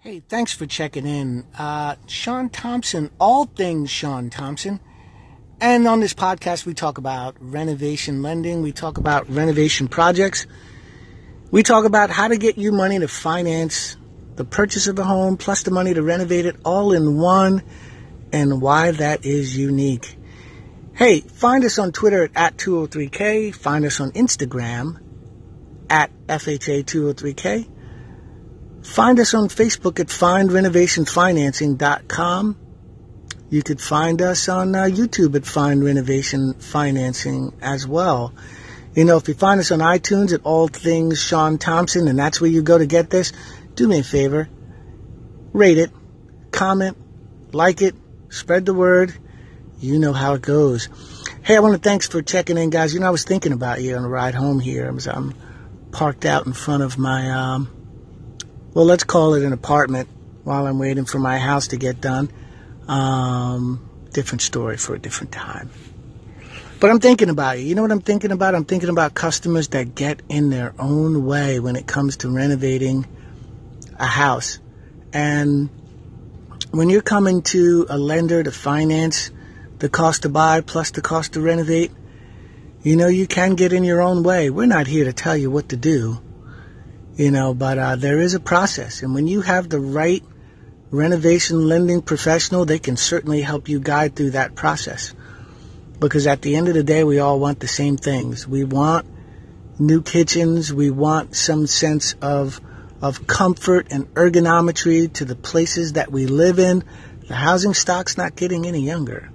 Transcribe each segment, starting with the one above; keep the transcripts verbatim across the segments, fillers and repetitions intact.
Hey, thanks for checking in. Uh, Sean Thompson, all things Sean Thompson. And on this podcast, we talk about renovation lending. We talk about renovation projects. We talk about how to get you money to finance the purchase of a home, plus the money to renovate it all in one, and why that is unique. Hey, find us on Twitter at two oh three K. Find us on Instagram at F H A two oh three K. Find us on Facebook at find renovation financing dot com. You could find us on uh, YouTube at Find Renovation Financing as well. You know, if you find us on iTunes at All Things Sean Thompson, and that's where you go to get this, do me a favor. Rate it, comment, like it, spread the word. You know how it goes. Hey, I want to thanks for checking in, guys. You know, I was thinking about you on the ride home here. I was, I'm parked out in front of my... Um, Well, let's call it an apartment while I'm waiting for my house to get done. Um, different story for a different time. But I'm thinking about you. You know what I'm thinking about? I'm thinking about customers that get in their own way when it comes to renovating a house. And when you're coming to a lender to finance the cost to buy plus the cost to renovate, you know, you can get in your own way. We're not here to tell you what to do. You know, but uh, there is a process. And when you have the right renovation lending professional, they can certainly help you guide through that process. Because at the end of the day, we all want the same things. We want new kitchens. We want some sense of of comfort and ergonometry to the places that we live in. The housing stock's not getting any younger.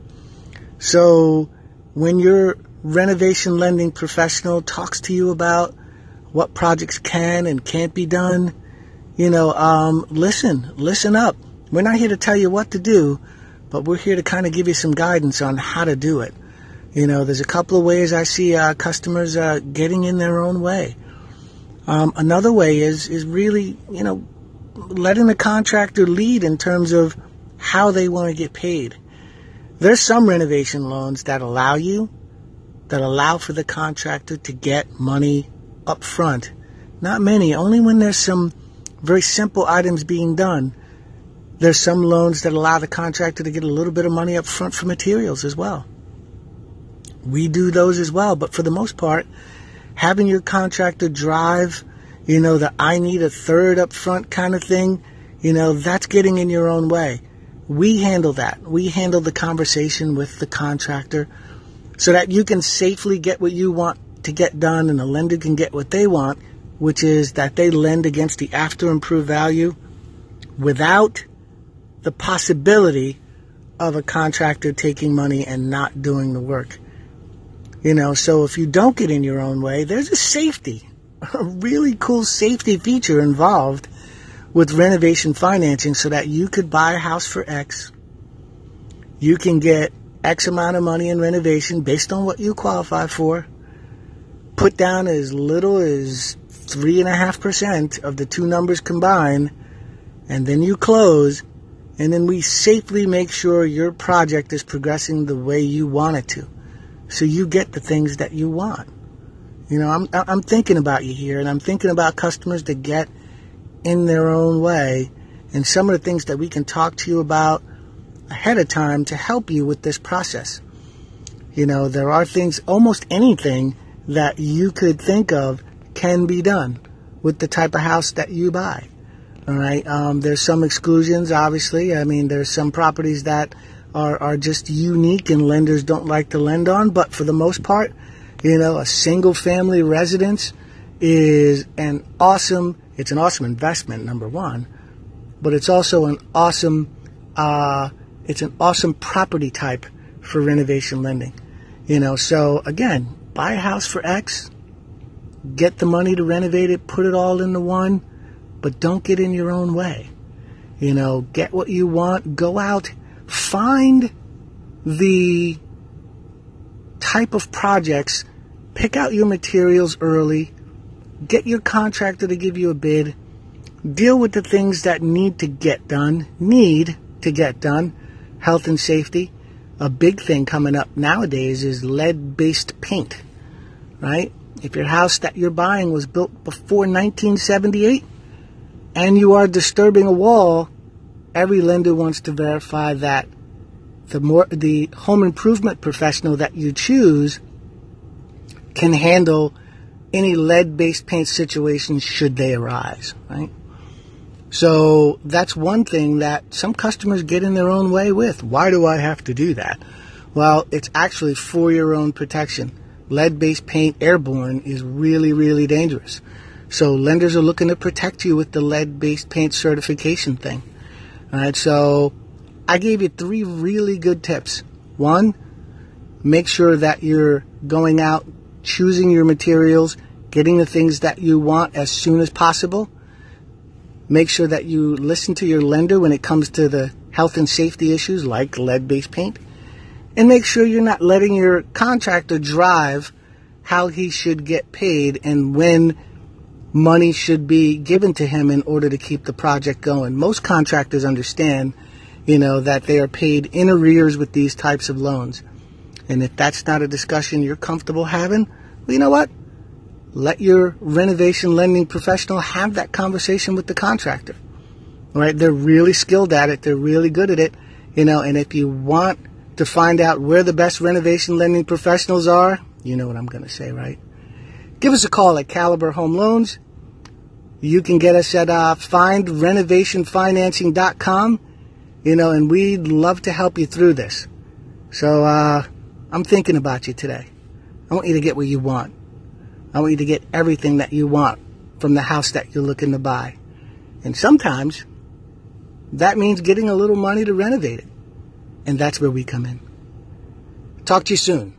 So when your renovation lending professional talks to you about what projects can and can't be done, you know, um, listen, listen up. We're not here to tell you what to do, but we're here to kind of give you some guidance on how to do it. You know, there's a couple of ways I see uh, customers uh, getting in their own way. Um, another way is is really, you know, letting the contractor lead in terms of how they want to get paid. There's some renovation loans that allow you, that allow for the contractor to get money up front. Not many, only when there's some very simple items being done. There's some loans that allow the contractor to get a little bit of money up front for materials as well. We do those as well, but for the most part, having your contractor drive, you know, the I need a third up front kind of thing, you know, that's getting in your own way. We handle that. We handle the conversation with the contractor so that you can safely get what you want to get done, and the lender can get what they want, which is that they lend against the after improved value without the possibility of a contractor taking money and not doing the work. You know, so if you don't get in your own way, there's a safety, a really cool safety feature involved with renovation financing so that you could buy a house for X. You can get X amount of money in renovation based on what you qualify for. Put down as little as three and a half percent of the two numbers combined, and then you close, and then we safely make sure your project is progressing the way you want it to, so you get the things that you want. You know, I'm I'm thinking about you here, and I'm thinking about customers that get in their own way, and some of the things that we can talk to you about ahead of time to help you with this process. You know, there are things, almost anything that you could think of can be done with the type of house that you buy. All right. Um, there's some exclusions, obviously. I mean, there's some properties that are, are just unique and lenders don't like to lend on. But for the most part, you know, a single family residence is an awesome, it's an awesome investment, number one. But it's also an awesome, uh, it's an awesome property type for renovation lending. You know, so again, buy a house for X, get the money to renovate it, put it all into one, but don't get in your own way. You know, get what you want, go out, find the type of projects, pick out your materials early, get your contractor to give you a bid, deal with the things that need to get done, need to get done, health and safety. A big thing coming up nowadays is lead-based paint, right? If your house that you're buying was built before nineteen seventy-eight, and you are disturbing a wall, every lender wants to verify that the more the home improvement professional that you choose can handle any lead-based paint situations should they arise, right? So that's one thing that some customers get in their own way with. Why do I have to do that? Well, it's actually for your own protection. Lead-based paint airborne is really, really dangerous. So lenders are looking to protect you with the lead-based paint certification thing. All right, so I gave you three really good tips. One, make sure that you're going out, choosing your materials, getting the things that you want as soon as possible. Make sure that you listen to your lender when it comes to the health and safety issues like lead-based paint. And make sure you're not letting your contractor drive how he should get paid and when money should be given to him in order to keep the project going. Most contractors understand, you know, that they are paid in arrears with these types of loans. And if that's not a discussion you're comfortable having, well, you know what? Let your renovation lending professional have that conversation with the contractor. All right? They're really skilled at it. They're really good at it. You know, and if you want to find out where the best renovation lending professionals are, you know what I'm going to say, right? Give us a call at Caliber Home Loans. You can get us at uh, find renovation financing dot com, you know, and we'd love to help you through this. So uh, I'm thinking about you today. I want you to get what you want. I want you to get everything that you want from the house that you're looking to buy. And sometimes that means getting a little money to renovate it. And that's where we come in. Talk to you soon.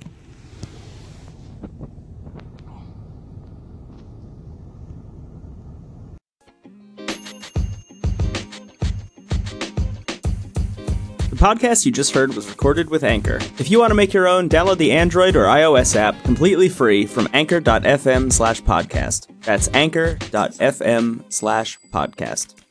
The podcast you just heard was recorded with Anchor. If you want to make your own, download the Android or iOS app completely free from anchor dot f m slash podcast. That's anchor dot f m slash podcast.